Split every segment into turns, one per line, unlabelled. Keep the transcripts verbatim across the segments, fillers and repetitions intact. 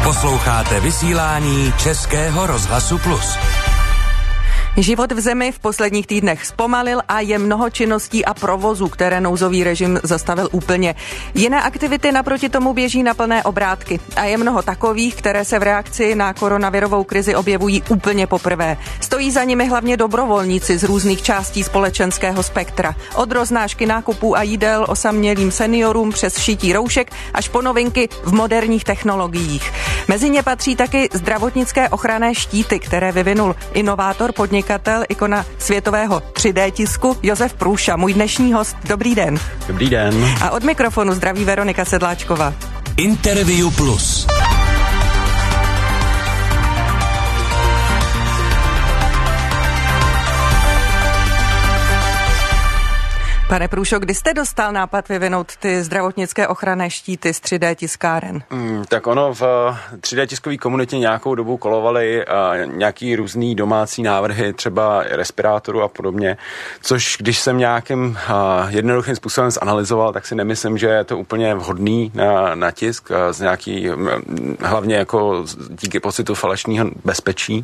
Posloucháte vysílání Českého rozhlasu Plus.
Život v zemi v posledních týdnech zpomalil a je mnoho činností a provozů, které nouzový režim zastavil úplně. Jiné aktivity naproti tomu běží na plné obrátky a je mnoho takových, které se v reakci na koronavirovou krizi objevují úplně poprvé. Stojí za nimi hlavně dobrovolníci z různých částí společenského spektra. Od roznášky nákupů a jídel osamělým seniorům přes šití roušek až po novinky v moderních technologiích. Mezi ně patří taky zdravotnické ochranné štíty, které vyvinul inovátor, podnikatel, ikona světového tři dé tisku Josef Průša, můj dnešní host. Dobrý den.
Dobrý den.
A od mikrofonu zdraví Veronika Sedláčková.
Interview Plus.
Pane Průšo, kdy jste dostal nápad vyvinout ty zdravotnické ochranné štíty z tři dé tiskáren?
Mm, tak ono v tři dé tiskové komunitě nějakou dobu kolovaly uh, nějaký různý domácí návrhy, třeba respirátoru a podobně, což když jsem nějakým uh, jednoduchým způsobem zanalyzoval, tak si nemyslím, že je to úplně vhodný na, na tisk, uh, z nějaký, um, hlavně jako díky pocitu falešného bezpečí.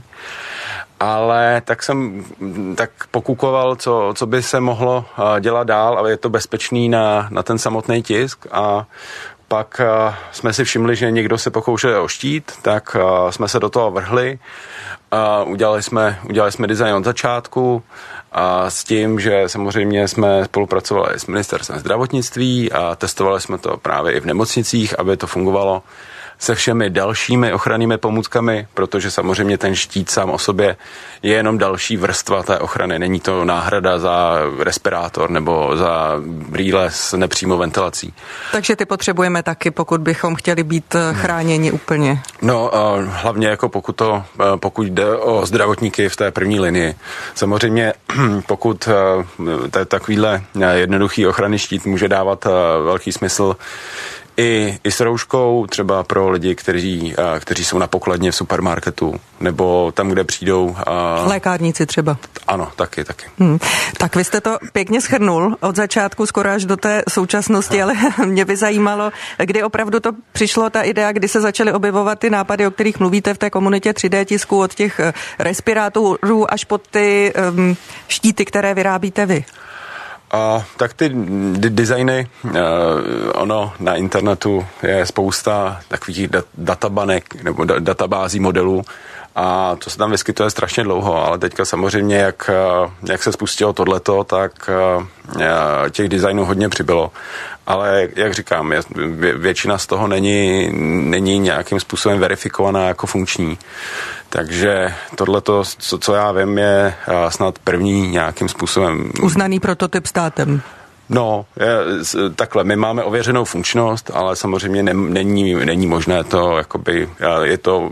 Ale tak jsem tak pokukoval, co, co by se mohlo dělat dál, ale je to bezpečný na, na ten samotný tisk. A pak uh, jsme si všimli, že někdo se pokoušel o štít, tak uh, jsme se do toho vrhli. Uh, udělali jsme, udělali jsme design od začátku a s tím, že samozřejmě jsme spolupracovali s ministerstvem zdravotnictví a testovali jsme to právě i v nemocnicích, aby to fungovalo se všemi dalšími ochrannými pomůckami, protože samozřejmě ten štít sám o sobě je jenom další vrstva té ochrany. Není to náhrada za respirátor nebo za brýle s nepřímou ventilací.
Takže ty potřebujeme taky, pokud bychom chtěli být chráněni úplně.
No, hlavně jako pokud, to, pokud jde o zdravotníky v té první linii. Samozřejmě pokud takovýhle jednoduchý ochranný štít může dávat velký smysl I, I s rouškou, třeba pro lidi, kteří, kteří jsou na pokladně v supermarketu, nebo tam, kde přijdou. A...
Lékárníci třeba.
Ano, taky, taky.
Hmm. Tak vy jste to pěkně shrnul od začátku skoro až do té současnosti, ale mě by zajímalo, kdy opravdu to přišlo, ta idea, kdy se začaly objevovat ty nápady, o kterých mluvíte v té komunitě tři dé tisku, od těch respirátorů až po ty um, štíty, které vyrábíte vy.
A tak ty d- designy, uh, ono na internetu je spousta takových dat- databanek nebo da- databází modelů a to se tam vyskytuje strašně dlouho, ale teďka samozřejmě, jak, jak se spustilo tohleto, tak uh, těch designů hodně přibylo. Ale jak říkám, je, většina z toho není, není nějakým způsobem verifikovaná jako funkční. Takže tohleto, co, co já vím, je snad první nějakým způsobem...
Uznaný prototyp státem.
No, je, takhle, my máme ověřenou funkčnost, ale samozřejmě ne, není, není možné to, jakoby, je to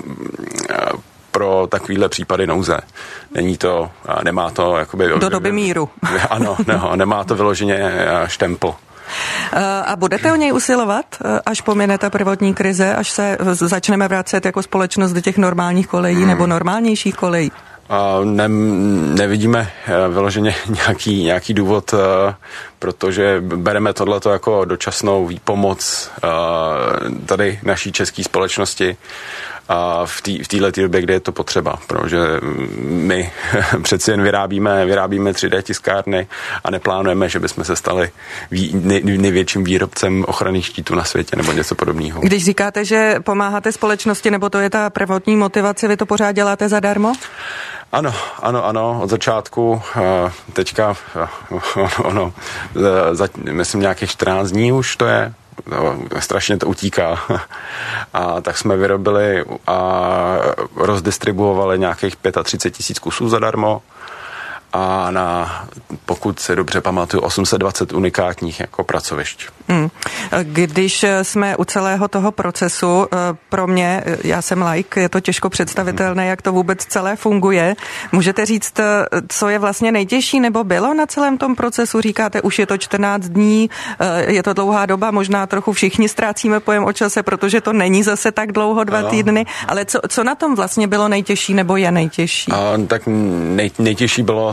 pro takovýhle případy nouze. Není to, nemá to, jakoby...
Do doby míru.
Ano, no, nemá to vyloženě štempl.
A budete o něj usilovat, až pomine ta prvotní krize, až se začneme vracet jako společnost do těch normálních kolejí hmm. nebo normálnějších kolejí?
Ne, nevidíme vyloženě nějaký, nějaký důvod, protože bereme tohleto jako dočasnou výpomoc tady naší české společnosti a v té v této době, kde je to potřeba, protože my přeci jen vyrábíme, vyrábíme tři dé tiskárny a neplánujeme, že bychom se stali vý, nej, největším výrobcem ochranných štítů na světě nebo něco podobného.
Když říkáte, že pomáháte společnosti, nebo to je ta prvotní motivace, vy to pořád děláte zadarmo?
Ano, ano, ano, od začátku, teďka, ono, za, myslím nějakých čtrnáct dní už to je, strašně to utíká. A tak jsme vyrobili a rozdistribuovali nějakých třicet pět tisíc kusů zadarmo a na, pokud se dobře pamatuju, osm set dvacet unikátních jako pracovišť.
Hmm. Když jsme u celého toho procesu, pro mě, já jsem laik, je to těžko představitelné, jak to vůbec celé funguje. Můžete říct, co je vlastně nejtěžší nebo bylo na celém tom procesu? Říkáte, už je to čtrnáct dní, je to dlouhá doba, možná trochu všichni ztrácíme pojem o čase, protože to není zase tak dlouho, dva no. týdny, ale co, co na tom vlastně bylo nejtěžší nebo je nejtěžší?
A, tak nej, nejtěžší bylo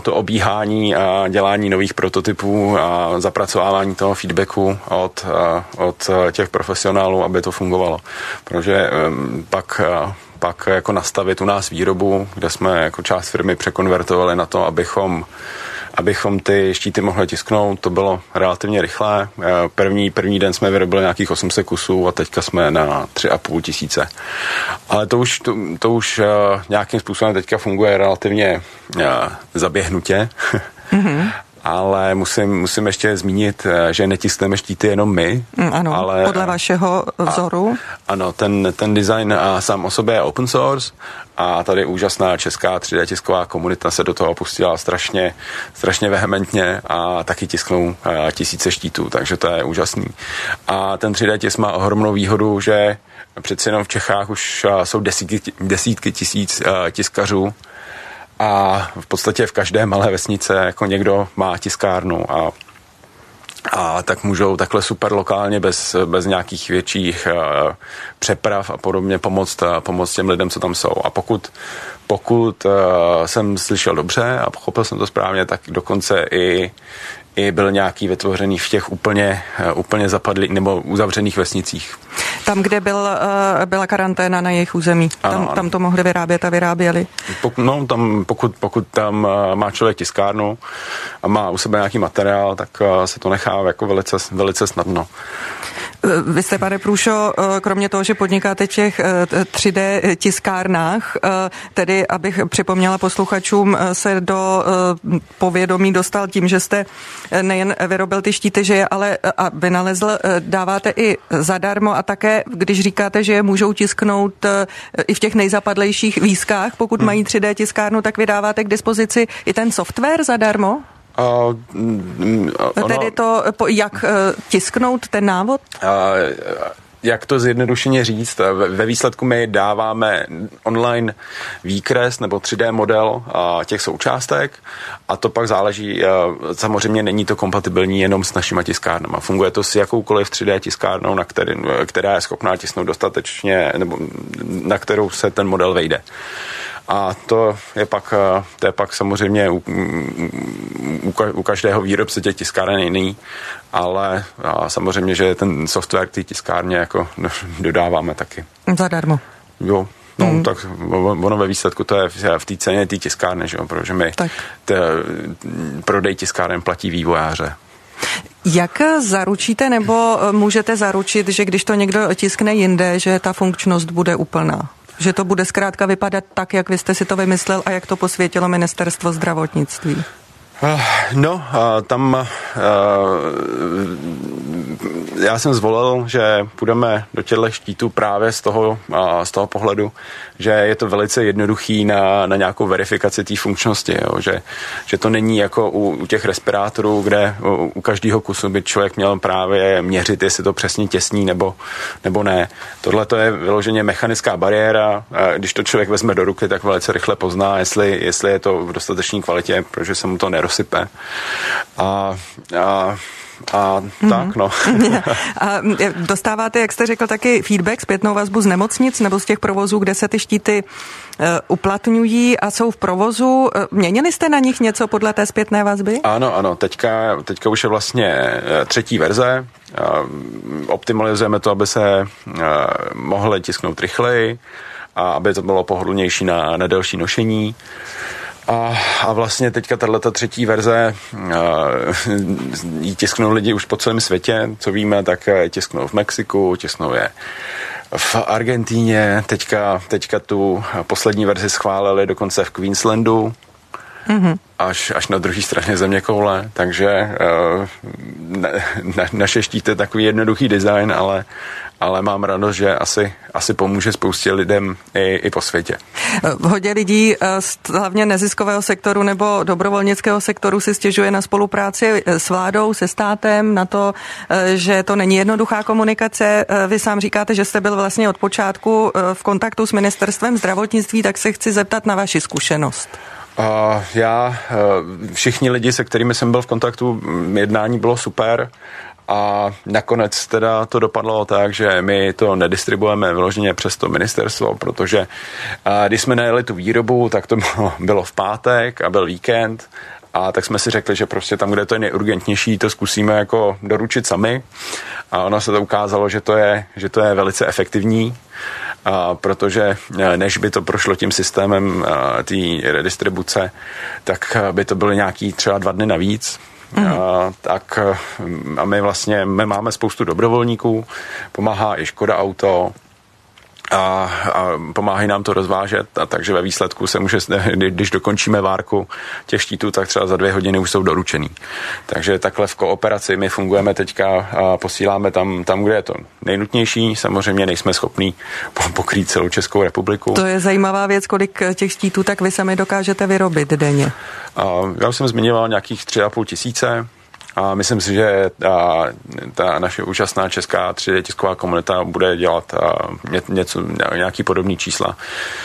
to obíhání a dělání nových prototypů a zapracovávání toho feedbacku od, od těch profesionálů, aby to fungovalo. Protože pak pak jako nastavit u nás výrobu, kde jsme jako část firmy překonvertovali na to, abychom abychom ty štíty mohli tisknout, to bylo relativně rychlé. První, první den jsme vyrobili nějakých osm set kusů a teďka jsme na tři a půl tisíce. Ale to už, to, to už nějakým způsobem teďka funguje relativně zaběhnutě. Mm-hmm. Ale musím, musím ještě zmínit, že netiskneme štíty jenom my.
Ano,
ale,
podle vašeho vzoru.
A, ano, ten, ten design sám o sobě je open source a tady úžasná česká tři dé tisková komunita se do toho opustila strašně, strašně vehementně a taky tisknou tisíce štítů, takže to je úžasný. A ten tři dé tisk má ohromnou výhodu, že přeci jenom v Čechách už jsou desítky, desítky tisíc tiskařů, a v podstatě v každé malé vesnice jako někdo má tiskárnu a, a tak můžou takhle super lokálně bez, bez nějakých větších uh, přeprav a podobně pomoct, uh, pomoct těm lidem, co tam jsou. A pokud, pokud uh, jsem slyšel dobře a pochopil jsem to správně, tak dokonce i i byl nějaký vytvořený v těch úplně, úplně zapadlých nebo uzavřených vesnicích.
Tam, kde byl, byla karanténa na jejich území, ano, tam, ano. tam to mohli vyrábět a vyráběli?
Pok, no, tam, pokud, pokud tam má člověk tiskárnu a má u sebe nějaký materiál, tak se to nechá jako velice, velice snadno.
Vy jste, pane Průšo, kromě toho, že podnikáte v těch tři dé tiskárnách, tedy, abych připomněla posluchačům, se do povědomí dostal tím, že jste nejen vyrobil ty štíty, že je ale a vynalezl, dáváte i zadarmo a také, když říkáte, že je můžou tisknout i v těch nejzapadlejších výzkách, pokud hmm. mají tři dé tiskárnu, tak vydáváte k dispozici i ten software zadarmo? Uh, ono, Tedy to, jak uh, tisknout ten návod? Uh,
jak to zjednodušeně říct, ve výsledku my dáváme online výkres nebo tři dé model uh, těch součástek a to pak záleží, uh, samozřejmě není to kompatibilní jenom s našima tiskárnama. Funguje to s jakoukoliv tři dé tiskárnou, na který, která je schopná tisknout dostatečně, nebo na kterou se ten model vejde. A to je pak, to je pak samozřejmě u, u, u každého výrobce těch tiskáren jiný, ale samozřejmě, že ten software k té tiskárně jako dodáváme taky.
Zadarmo.
Jo. No, mm. tak ono ve výsledku to je v té ceně té tiskárny, že jo, protože my t, prodej tiskáren platí vývojáře.
Jak zaručíte nebo můžete zaručit, že když to někdo tiskne jinde, že ta funkčnost bude úplná? Že to bude zkrátka vypadat tak, jak vy jste si to vymyslel a jak to posvětilo Ministerstvo zdravotnictví?
No, tam já jsem zvolil, že půjdeme do těchto štítů právě z toho, z toho pohledu, že je to velice jednoduchý na, na nějakou verifikaci té funkčnosti, jo? Že, že to není jako u, u těch respirátorů, kde u, u každého kusu by člověk měl právě měřit, jestli to přesně těsní nebo, nebo ne. Tohle to je vyloženě mechanická bariéra, když to člověk vezme do ruky, tak velice rychle pozná, jestli, jestli je to v dostatečné kvalitě, protože se mu to nerosype. A, a A mm-hmm. tak, no.
A dostáváte, jak jste řekl, taky feedback, zpětnou vazbu z nemocnic nebo z těch provozů, kde se ty štíty uh, uplatňují a jsou v provozu. Měnili jste na nich něco podle té zpětné vazby?
Ano, ano. Teďka, teďka už je vlastně třetí verze. Uh, optimalizujeme to, aby se uh, mohly tisknout rychleji a aby to bylo pohodlnější na, na delší nošení. A, a vlastně teďka tato třetí verze uh, jí tisknou lidi už po celém světě, co víme, tak tisknou v Mexiku, tisknou je v Argentíně, teďka, teďka tu poslední verzi schválili dokonce v Queenslandu, mm-hmm. až, až na druhé straně zeměkoule, takže uh, na, na, naše štít je takový jednoduchý design, ale ale mám radost, že asi, asi pomůže spoustě lidem i, i po světě.
Hodně lidí z hlavně neziskového sektoru nebo dobrovolnického sektoru si stěžuje na spolupráci s vládou, se státem, na to, že to není jednoduchá komunikace. Vy sám říkáte, že jste byl vlastně od počátku v kontaktu s Ministerstvem zdravotnictví, tak se chci zeptat na vaši zkušenost.
Uh, já, uh, všichni lidi, se kterými jsem byl v kontaktu, jednání bylo super. A nakonec teda to dopadlo tak, že my to nedistribuujeme vyloženě přes to ministerstvo, protože když jsme najeli tu výrobu, tak to bylo v pátek a byl víkend A tak jsme si řekli, že prostě tam, kde to je nejurgentnější, to zkusíme jako doručit sami. A ono se to ukázalo, že to je, že to je velice efektivní, a protože než by to prošlo tím systémem té redistribuce, tak by to byly nějaký třeba dva dny navíc. Mm. A, tak a my vlastně my máme spoustu dobrovolníků, pomáhá i Škoda Auto, a, a pomáhají nám to rozvážet, a takže ve výsledku se může, když dokončíme várku těch štítů, tak třeba za dvě hodiny už jsou doručený. Takže takhle v kooperaci my fungujeme teďka a posíláme tam, tam kde je to nejnutnější. Samozřejmě nejsme schopní pokrýt celou Českou republiku.
To je zajímavá věc, kolik těch štítů tak vy sami dokážete vyrobit denně.
A já už jsem zmiňoval nějakých tři a půl tisíce. A myslím si, že ta, ta naše úžasná česká tři dé tisková komunita bude dělat ně, něco, nějaký podobný čísla.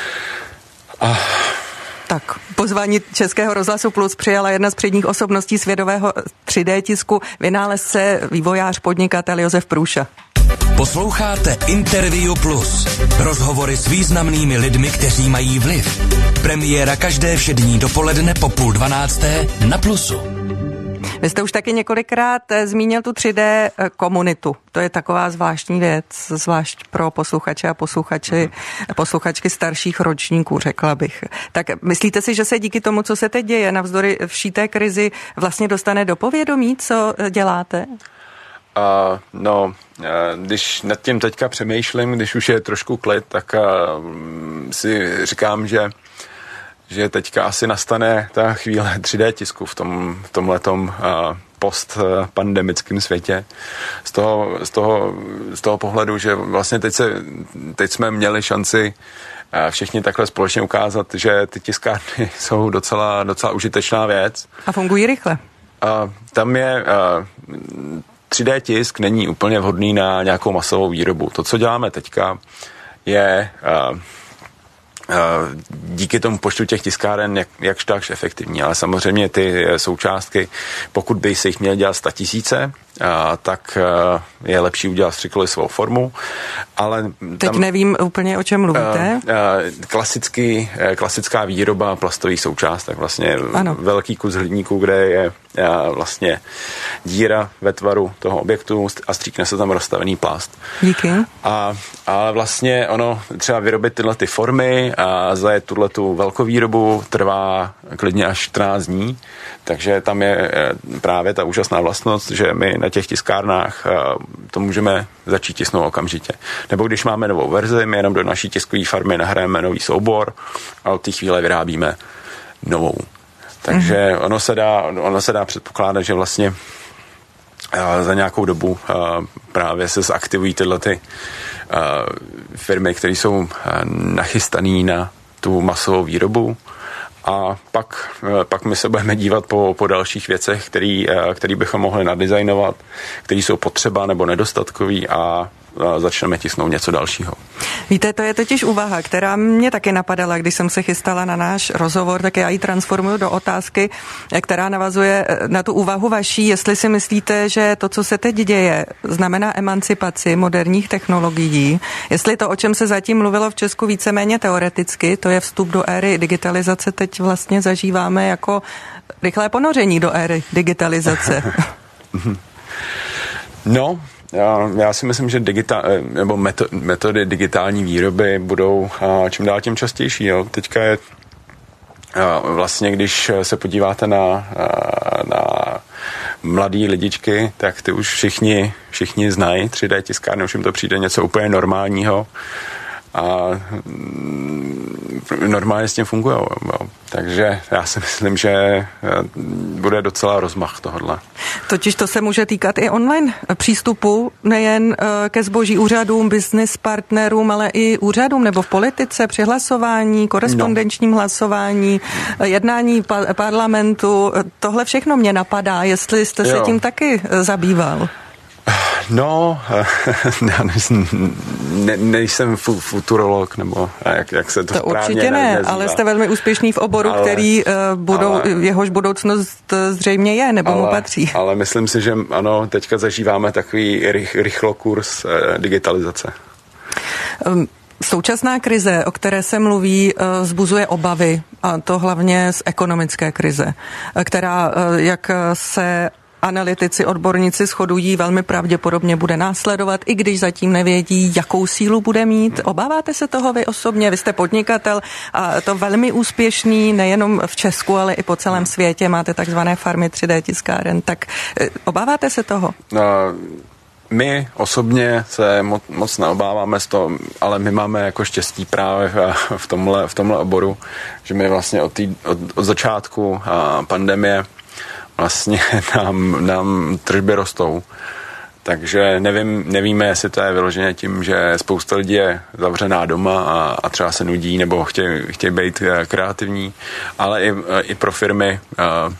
A...
Tak, pozvání Českého rozhlasu Plus přijala jedna z předních osobností světového tři dé tisku, vynálezce, vývojář, podnikatel Josef Průša.
Posloucháte Interview Plus. Rozhovory s významnými lidmi, kteří mají vliv. Premiéra každé všední dopoledne po půl dvanácté na Plusu.
Vy jste už taky několikrát zmínil tu tři dé komunitu. To je taková zvláštní věc, zvlášť pro posluchače a posluchači, posluchačky starších ročníků, řekla bych. Tak myslíte si, že se díky tomu, co se teď děje, navzdory vší té krizi, vlastně dostane do povědomí, co děláte?
Uh, no, uh, když nad tím teďka přemýšlím, když už je trošku klid, tak uh, si říkám, že že teďka asi nastane ta chvíle tři dé tisku v tom v tomhletom uh, postpandemickém světě. Z toho, z toho, z toho pohledu, že vlastně teď, se, teď jsme měli šanci uh, všichni takhle společně ukázat, že ty tiskárny jsou docela, docela užitečná věc.
A fungují rychle.
Uh, tam je... Uh, tři dé tisk není úplně vhodný na nějakou masovou výrobu. To, co děláme teďka, je... Uh, díky tomu počtu těch tiskáren jak, jakž takž efektivní, ale samozřejmě ty součástky, pokud by se jich měl dělat sta tisíce, tak je lepší udělat střikolisovou formu, ale tam,
teď nevím úplně, o čem mluvíte.
Klasický, klasická výroba plastových součástek, vlastně
ano.
Velký kus hliníku, kde je vlastně díra ve tvaru toho objektu a stříkne se tam rozstavený plast.
Díky.
A, a vlastně ono třeba vyrobit tyhle ty formy a zajet tuhletu velkovýrobu trvá klidně až čtrnáct dní, takže tam je právě ta úžasná vlastnost, že my na těch tiskárnách to můžeme začít tisknout okamžitě. Nebo když máme novou verzi, my jenom do naší tiskové farmy nahrajeme nový soubor a od té chvíle vyrábíme novou. Takže mm-hmm. ono se dá, ono se dá předpokládat, že vlastně za nějakou dobu právě se zaktivují tyhle ty firmy, které jsou nachystané na tu masovou výrobu. A pak, pak my se budeme dívat po, po dalších věcech, který, který bychom mohli nadizajnovat, který jsou potřeba nebo nedostatkový a začneme tisknout něco dalšího.
Víte, to je totiž úvaha, která mě taky napadala, když jsem se chystala na náš rozhovor, tak já ji transformuju do otázky, která navazuje na tu úvahu vaší, jestli si myslíte, že to, co se teď děje, znamená emancipaci moderních technologií, jestli to, o čem se zatím mluvilo v Česku víceméně teoreticky, to je vstup do éry digitalizace, teď vlastně zažíváme jako rychlé ponoření do éry digitalizace.
No, Já, já si myslím, že digita, nebo metody digitální výroby budou čím dál tím častější. Jo. Teďka je vlastně, když se podíváte na, na mladý lidičky, tak ty už všichni, všichni znají tři dé tiskárny, už jim to přijde něco úplně normálního a normálně s tím fungují. Takže já si myslím, že bude docela rozmach tohodle.
Totiž to se může týkat i online přístupu nejen ke zboží úřadům, business partnerům, ale i úřadům nebo v politice při hlasování, korespondenčním no. hlasování, jednání pa- parlamentu. Tohle všechno mě napadá, jestli jste se jo. tím taky zabýval.
No, já nejsem, ne, nejsem futurolog, nebo jak, jak se to, to správně
určitě ne,
nezývá. Ale
jste velmi úspěšný v oboru, ale, který uh, budou, ale, jehož budoucnost zřejmě je, nebo ale, mu patří.
Ale myslím si, že ano, teďka zažíváme takový rych, rychlokurs uh, digitalizace.
Um, Současná krize, o které se mluví, vzbuzuje obavy, a to hlavně z ekonomické krize, která, jak se analytici, odborníci shodují, velmi pravděpodobně bude následovat, i když zatím nevědí, jakou sílu bude mít. Obáváte se toho vy osobně? Vy jste podnikatel a to velmi úspěšný, nejenom v Česku, ale i po celém světě. Máte takzvané farmy tři dé tiskáren. Tak obáváte se toho? No.
My osobně se moc, moc neobáváme z toho, ale my máme jako štěstí právě v tomhle, v tomhle oboru, že my vlastně od, tý, od, od začátku pandemie vlastně nám, nám tržby rostou. Takže nevím, nevíme, jestli to je vyloženě tím, že spousta lidí je zavřená doma a, a třeba se nudí nebo chtějí, chtějí být kreativní, ale i, i pro firmy a,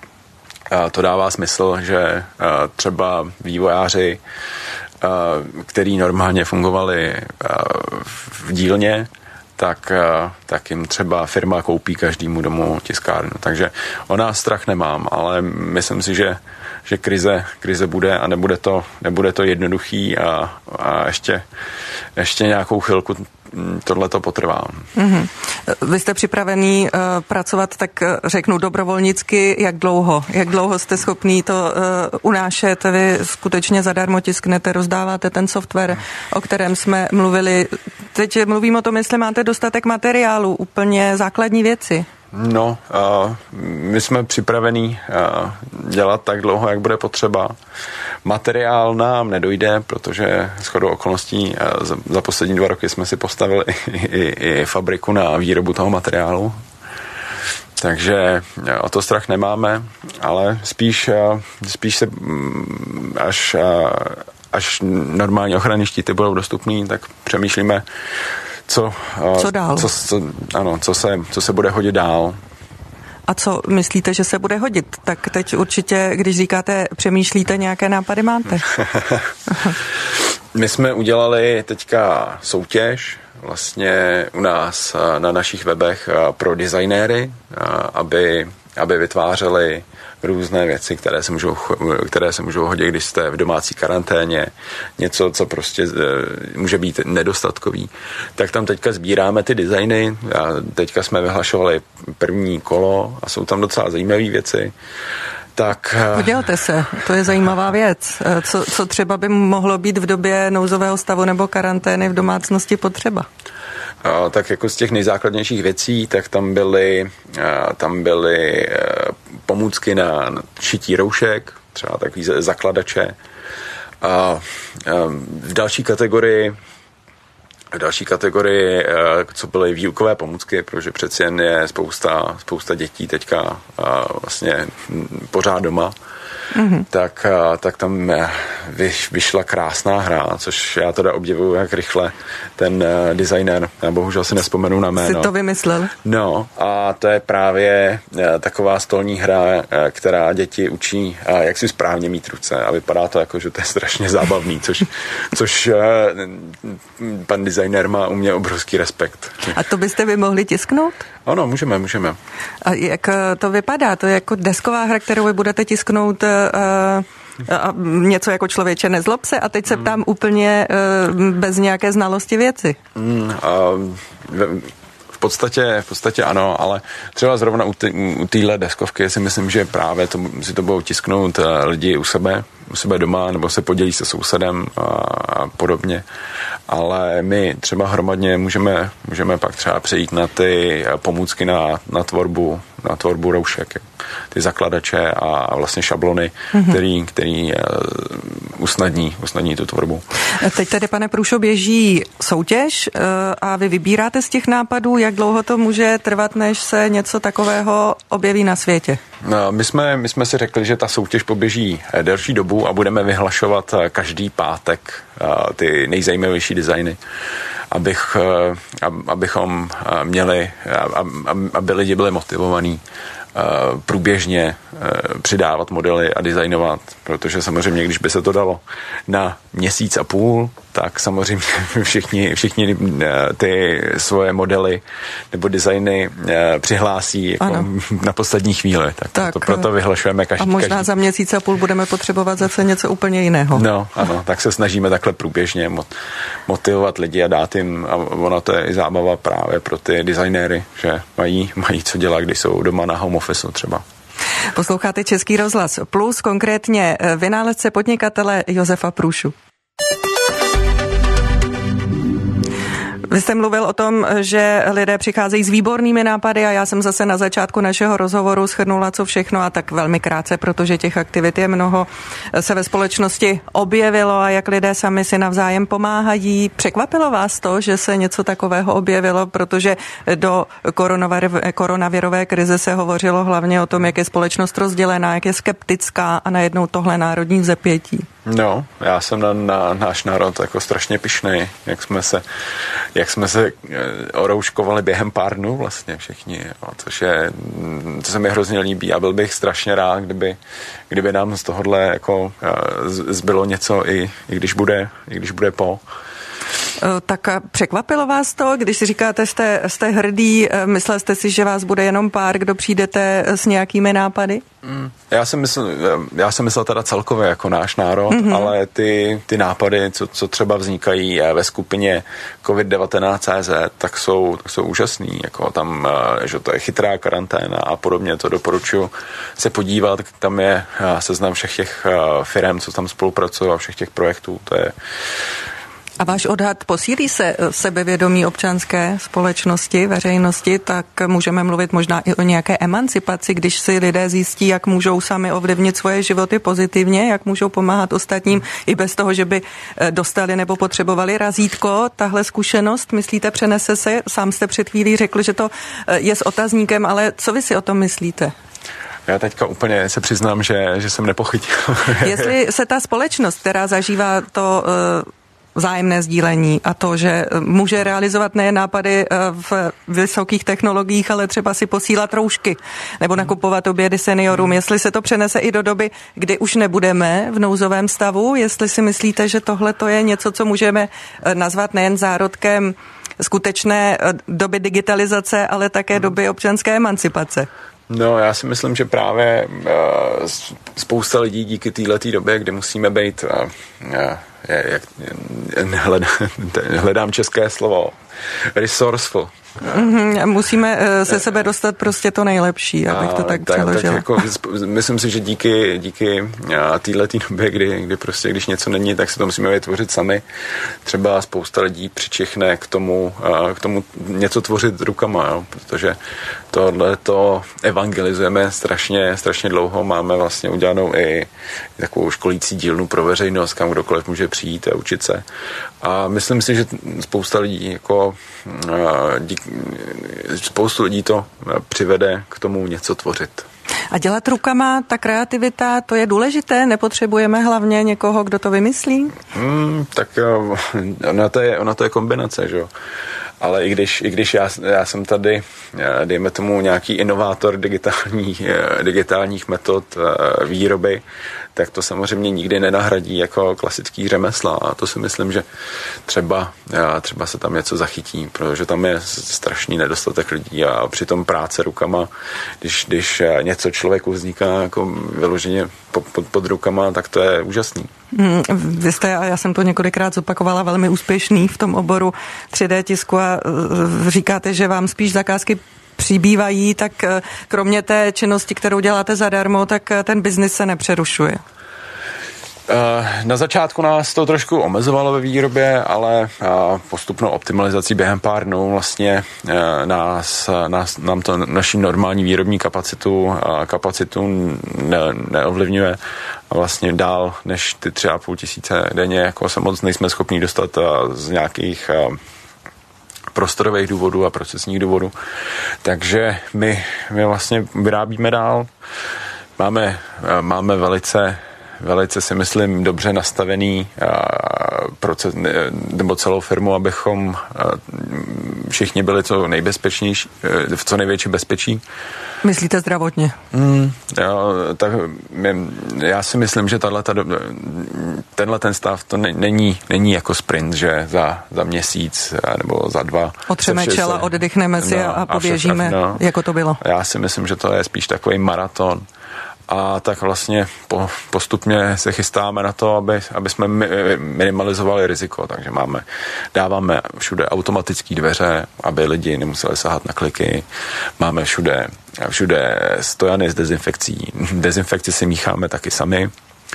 a to dává smysl, že třeba vývojáři, který normálně fungovali v dílně, tak, tak jim třeba firma koupí každému domu tiskárnu. Takže o nás strach nemám, ale myslím si, že, že krize, krize bude a nebude to, nebude to jednoduchý a, a ještě, ještě nějakou chvilku tohle to potrvá. Mm-hmm.
Vy jste připravený uh, pracovat, tak řeknu dobrovolnicky, jak dlouho? Jak dlouho jste schopný to uh, unášet? Vy skutečně zadarmo tisknete, rozdáváte ten software, o kterém jsme mluvili. Teď mluvím o tom, jestli máte dostatek materiálu, úplně základní věci.
No, uh, my jsme připravení uh, dělat tak dlouho, jak bude potřeba. Materiál nám nedojde, protože shodou okolností uh, za, za poslední dva roky jsme si postavili i, i, i fabriku na výrobu toho materiálu. Takže uh, o to strach nemáme, ale spíš, uh, spíš se um, až, uh, až normální ochranné štíty budou dostupný, tak přemýšlíme, Co,
co dál?
Co, co, ano, co se, co se bude hodit dál.
A co myslíte, že se bude hodit? Tak teď určitě, když říkáte, přemýšlíte, nějaké nápady máte?
My jsme udělali teďka soutěž vlastně u nás na našich webech pro designéry, aby, aby vytvářeli různé věci, které se můžou, které se můžou hodit, když jste v domácí karanténě, něco, co prostě může být nedostatkový. Tak tam teďka sbíráme ty designy a teďka jsme vyhlašovali první kolo a jsou tam docela zajímavé věci. Tak...
Podělte se, to je zajímavá věc. Co, co třeba by mohlo být v době nouzového stavu nebo karantény v domácnosti potřeba?
A, tak jako z těch nejzákladnějších věcí, tak tam byly, a, tam byly a, pomůcky na šití roušek, třeba takový zakladače. A, a v další kategorii v další kategorii, co byly výukové pomůcky, protože přeci jen je spousta, spousta dětí teďka vlastně pořád doma. Mm-hmm. Tak, tak tam vyš, vyšla krásná hra, což já teda obdivuju, jak rychle ten designer, já bohužel si nespomenu na jméno.
Jsi to vymyslel?
No, a to je právě taková stolní hra, která děti učí, jak si správně mít ruce a vypadá to jako, že to je strašně zábavný, což, což pan designer má u mě obrovský respekt.
A to byste vy mohli tisknout?
Ano, můžeme, můžeme.
A jak to vypadá? To je jako desková hra, kterou vy budete tisknout uh, a něco jako člověče nezlob se a teď se ptám mm. úplně uh, bez nějaké znalosti věci. Mm,
uh, v podstatě, v podstatě ano, ale třeba zrovna u, ty, u téhle deskovky si myslím, že právě to, si to budou tisknout lidi u sebe, u sebe doma, nebo se podělí se sousedem a, a podobně. Ale my třeba hromadně můžeme, můžeme pak třeba přejít na ty pomůcky na, na tvorbu, na tvorbu roušek, ty zakladače a vlastně šablony, mm-hmm. který, který usnadní, usnadní tu tvorbu.
Teď tady, pane Průšo, běží soutěž a vy vybíráte z těch nápadů, jak dlouho to může trvat, než se něco takového objeví na světě?
No, my jsme, my jsme si řekli, že ta soutěž poběží delší dobu a budeme vyhlašovat každý pátek ty nejzajímavější designy, abych, abychom měli, aby lidi byli motivovaní průběžně přidávat modely a designovat, protože samozřejmě, když by se to dalo na měsíc a půl, tak samozřejmě všichni, všichni ty svoje modely nebo designy přihlásí jako na poslední chvíli. Tak, tak to proto vyhlašujeme každý.
A možná
každý.
za měsíc a půl budeme potřebovat zase něco úplně jiného.
No, ano, tak se snažíme takhle průběžně motivovat lidi a dát jim, a ono to je i zábava právě pro ty designéry, že mají, mají co dělat, když jsou doma na home office třeba.
Posloucháte Český rozhlas Plus, konkrétně vynálezce podnikatele Josefa Průšu. Vy jste mluvil o tom, že lidé přicházejí s výbornými nápady a já jsem zase na začátku našeho rozhovoru shrnula, co všechno a tak velmi krátce, protože těch aktivit je mnoho, se ve společnosti objevilo a jak lidé sami si navzájem pomáhají. Překvapilo vás to, že se něco takového objevilo, protože do koronavirové krize se hovořilo hlavně o tom, jak je společnost rozdělená, jak je skeptická a najednou tohle národní vzepětí.
No, já jsem na, na náš národ jako strašně pyšnej, jak jsme se, jak jsme se orouškovali během pár dnů vlastně všichni, jo, což je, to se mi hrozně líbí a byl bych strašně rád, kdyby, kdyby nám z tohohle jako zbylo něco i, i když bude, i když bude po.
Tak překvapilo vás to, když si říkáte, jste, jste hrdý, myslel jste si, že vás bude jenom pár, kdo přijdete s nějakými nápady?
Mm, já jsem myslel, já jsem myslel teda celkově jako náš národ, mm-hmm. ale ty, ty nápady, co, co třeba vznikají ve skupině covid devatenáct tečka cé zet, tak jsou, tak jsou úžasný, jako tam, že to je chytrá karanténa a podobně, to doporučuji se podívat, tam je seznam všech těch firem, co tam spolupracují a všech těch projektů, to je.
A váš odhad, posílí se sebevědomí občanské společnosti, veřejnosti, tak můžeme mluvit možná i o nějaké emancipaci, když si lidé zjistí, jak můžou sami ovlivnit svoje životy pozitivně, jak můžou pomáhat ostatním i bez toho, že by dostali nebo potřebovali razítko. Tahle zkušenost, myslíte, přenese se? Sám jste před chvílí řekl, že to je s otazníkem, ale co vy si o tom myslíte?
Já teďka úplně se přiznám, že, že jsem nepochytil.
Jestli se ta společnost, která zažívá to vzájemné sdílení a to, že může realizovat nejen nápady v vysokých technologiích, ale třeba si posílat roušky nebo nakupovat obědy seniorům. Jestli se to přenese i do doby, kdy už nebudeme v nouzovém stavu, jestli si myslíte, že tohle to je něco, co můžeme nazvat nejen zárodkem skutečné doby digitalizace, ale také doby občanské emancipace.
No, já si myslím, že právě uh, spousta lidí díky téhletý době, kdy musíme být, uh, uh, jak, hledám, hledám české slovo, resourceful.
Mm-hmm, musíme se sebe dostat prostě to nejlepší, abych to tak, tak přeložila.
Jako, myslím si, že díky, díky téhletý době, kdy, kdy prostě, když něco není, tak si to musíme vytvořit sami. Třeba spousta lidí přičichne k tomu, k tomu něco tvořit rukama, jo, protože tohle to evangelizujeme strašně, strašně dlouho. Máme vlastně udělanou i takovou školící dílnu pro veřejnost, kam kdokoliv může přijít a učit se. A myslím si, že spousta lidí jako dík, spoustu lidí to přivede k tomu něco tvořit.
A dělat rukama, ta kreativita, to je důležité? Nepotřebujeme hlavně někoho, kdo to vymyslí?
Hmm, tak ona to je, ona to je kombinace, že jo. Ale i když, i když já, já jsem tady, dejme tomu, nějaký inovátor digitální, digitálních metod výroby, tak to samozřejmě nikdy nenahradí jako klasický řemesla. A to si myslím, že třeba, třeba se tam něco zachytí, protože tam je strašný nedostatek lidí a přitom práce rukama, když, když něco člověku vzniká jako vyloženě pod, pod, pod rukama, tak to je úžasný.
Hmm, vy jste, a já jsem to několikrát zopakovala, velmi úspěšný v tom oboru tři dé tisku a říkáte, že vám spíš zakázky přibývají, tak kromě té činnosti, kterou děláte zadarmo, tak ten biznis se nepřerušuje.
Na začátku nás to trošku omezovalo ve výrobě, ale postupnou optimalizací během pár dnů vlastně nás, nás, nám to naši normální výrobní kapacitu, kapacitu ne, neovlivňuje a vlastně dál než ty tři a půl tisíce denně, jako se moc nejsme schopni dostat z nějakých prostorových důvodů a procesních důvodů. Takže my, my vlastně vyrábíme dál. Máme, máme velice velice si myslím dobře nastavený proces, nebo celou firmu, abychom všichni byli co nejbezpečnější, v co největší bezpečí.
Myslíte zdravotně?
Mm, jo, tak já si myslím, že tato, tenhle ten stav to není, není jako sprint, že za, za měsíc nebo za dva.
Otřeme čela, oddechneme si no, a poběžíme, a no, jako to bylo.
Já si myslím, že to je spíš takový maraton. A tak vlastně po, postupně se chystáme na to, aby, aby jsme minimalizovali riziko. Takže máme, dáváme všude automatické dveře, aby lidi nemuseli sahat na kliky. Máme všude, všude stojany s dezinfekcí. Dezinfekci si mícháme taky sami.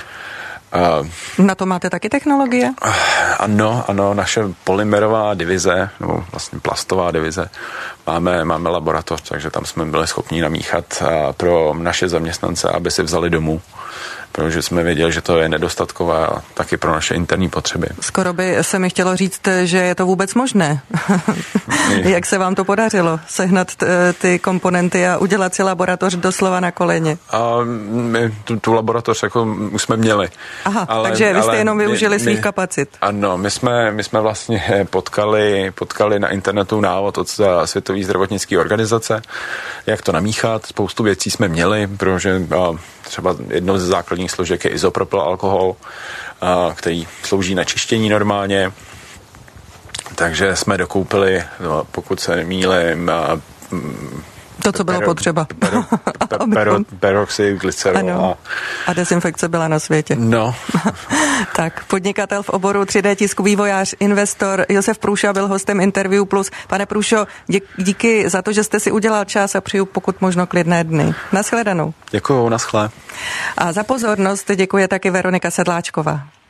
Na to máte taky technologie?
Ano, ano, naše polymerová divize, nebo vlastně plastová divize, máme, máme laboratoř, takže tam jsme byli schopni namíchat pro naše zaměstnance, aby si vzali domů, protože jsme věděli, že to je nedostatkové a taky pro naše interní potřeby.
Skoro by se mi chtělo říct, že je to vůbec možné. Jak se vám to podařilo sehnat ty komponenty a udělat si laboratoř doslova na koleně?
A my tu, tu laboratoř jako už jsme měli.
Aha, ale, takže vy jste ale jenom využili
my,
svých
my,
kapacit.
Ano, my jsme, my jsme vlastně potkali, potkali na internetu návod od Světové zdravotnické organizace, jak to namíchat. Spoustu věcí jsme měli, protože třeba jedno ze základních složek je izopropyl alkohol, který slouží na čištění normálně. Takže jsme dokoupili, pokud se nemýlím,
to, co bylo
pero,
potřeba.
Pero, pe, pero, peroxid, glycerol. A,
a dezinfekce byla na světě.
No.
Tak, podnikatel v oboru tři dé tisku, vývojář, investor Josef Průša byl hostem Interview Plus. Pane Průšo, dí, díky za to, že jste si udělal čas a přeju pokud možno klidné dny. Naschledanou.
Děkuju, naschle.
A za pozornost děkuje taky Veronika Sedláčková.